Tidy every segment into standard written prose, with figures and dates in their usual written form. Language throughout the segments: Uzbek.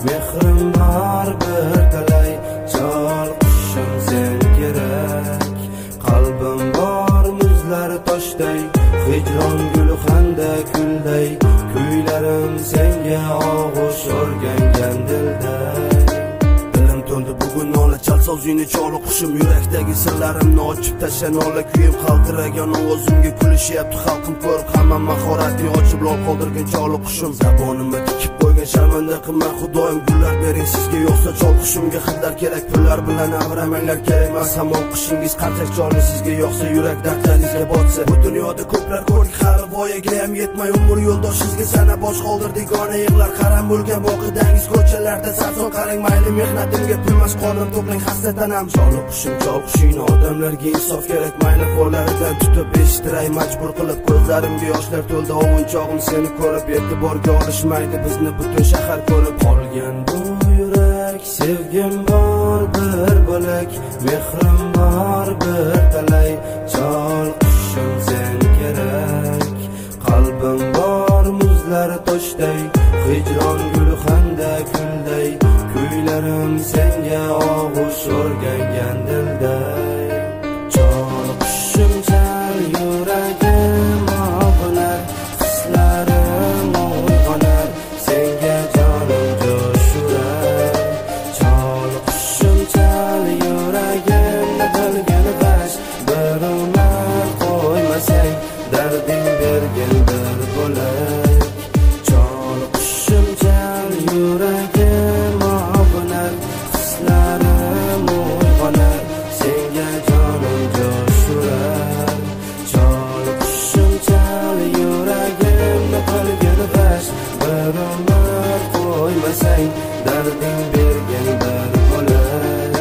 mehrim bor bir talay. Chol qushim sen kerak, qalbim bor muzlar toshday, hijron guli xanda kulday, kuylarim senga og'ush o'rgangan dilday. Dilim to'ldi bugun nola chalsa o'zingni chol qushim, yurakdagi sirlarimni ochib tasha nola kuyim, qaltiragan ovozimga kulishyapti xalqim ko'rib, hamma mahoratni ochib lol qoldirgan chol qushim. Zabonimni tikib qo'ygan sharmanda qilma xudoyim, gullar bering sizga yo'qsa chol qushimga hidlar kerak, pullar bilan avramanglar kerak emas. Hamon qishingiz qancha choli sizga yo'qsa, yurak dardlaringizga botsa. Bu dunyoda ko'plar ko'rdik, hali voyaga ham yetmay umr yo'ldoshingizga sana bosh qoldirdik, ona yig'lar qaram bo'lgan voqidangiz ko'chalarda sarson qarang, mayli mehnatimga pulmas qornim to'plang hasratan ham. Chol qushingni odamlarga insof kerak, mayli qo'llaridan tutib eshittiray majbur qilib, ko'zlarimga yoshlar to'ldi ovunchog'im seni ko'rib, e'tiborga olishmaydi bizni butun shahar ko'rib. Qolgan bu yurak sevgim bor bir bo'lak, mehrim bor bir talay. Chol qushim sen kerak, qalbim bor muzlar toshday, hijron guli xanda kulday, kuylarim senga og'ush o'rgangan dilday. Chol qushim chal yuragim og'unar, hislarim uyg'onar, senga jonim jo'shurar. Chol qushim chal yuragimni bilgin g'ash, bir umr qo'ymasang, darding bergin bir bo'lak. Chol qushim chal yuragim og'unar, hislarim uyg'onar, senga jonim jo'shurar. Chol qushim chal yuragimni qilgin g'ash, bir umr qo'ymasang, darding bergin bir bo'lak.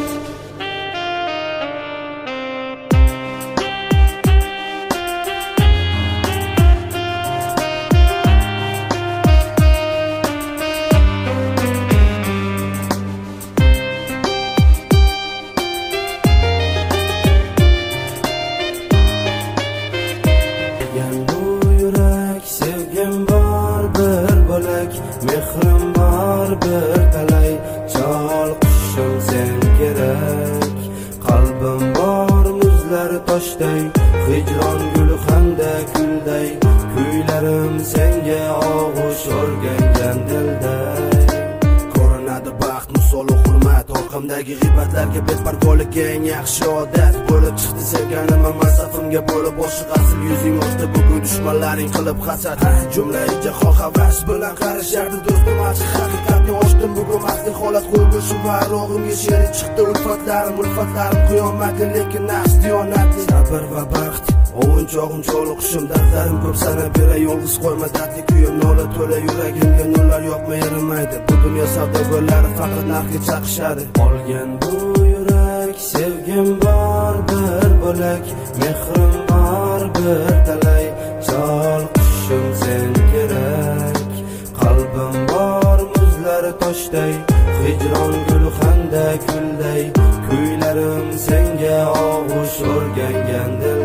Bu yurak sevgim bor bir bo'lak, mehrim bor bir talay. Chol qushim sen kerak, qalbim bor muzlar toshday, hijron guli xanda kulday, kuylarim senga og'ush o'rgangan dilday. Ko'rinadi baxt misoli hurmat, orqamdagi g'iybatlarga betparvolikka eng yaxshi odat bo'lib chiqdi sevganim, mansafimga bo'lib oshiq asl yuzing ochdi bugun dushmanlaring qilib hasad. Jumlai jahon havas bilan qarashardi do'stim, ochiq haqiqatni ochdim bugun maxfiy holat qo'yg'ishim va arog'imga sherik chiqdi ulfatlarim qiyomatli, lekin nafs diyonatli. Sabr va baxt ovunchog'im chol qushim, dardlarim ko'p sanab beray, yolg'iz qo'yma dardli kuyim, nola to'la yuragimga nurlar yoqmay erimaydi. Bu dunyo savdogarlari faqat narxga chaqishadi. Qolgan bu yurak sevgim bor bir bo'lak, mehrim bor bir talay. Chol qushim sen kerak, qalbim bor muzlar toshday, hijron guli xanda kulday, kuylarim senga og'ush o'rgangan dilday.